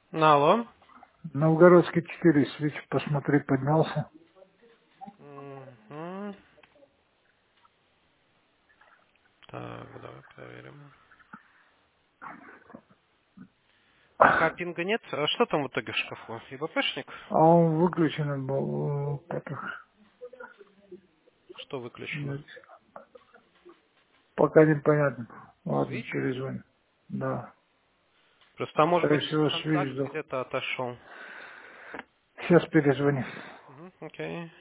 Алло. Новгородский 4, свич, посмотри, поднялся. Мгм. Так, давай проверим. Пока пинга нет. А что там в итоге в шкафу? ИБПшник? А он выключен был. Что выключено? Пока непонятно. Ладно, Свич? перезвоню. Да. Просто, может Скорее быть, всего, свич контакт сдох. где-то отошел. Сейчас перезвони. Окей.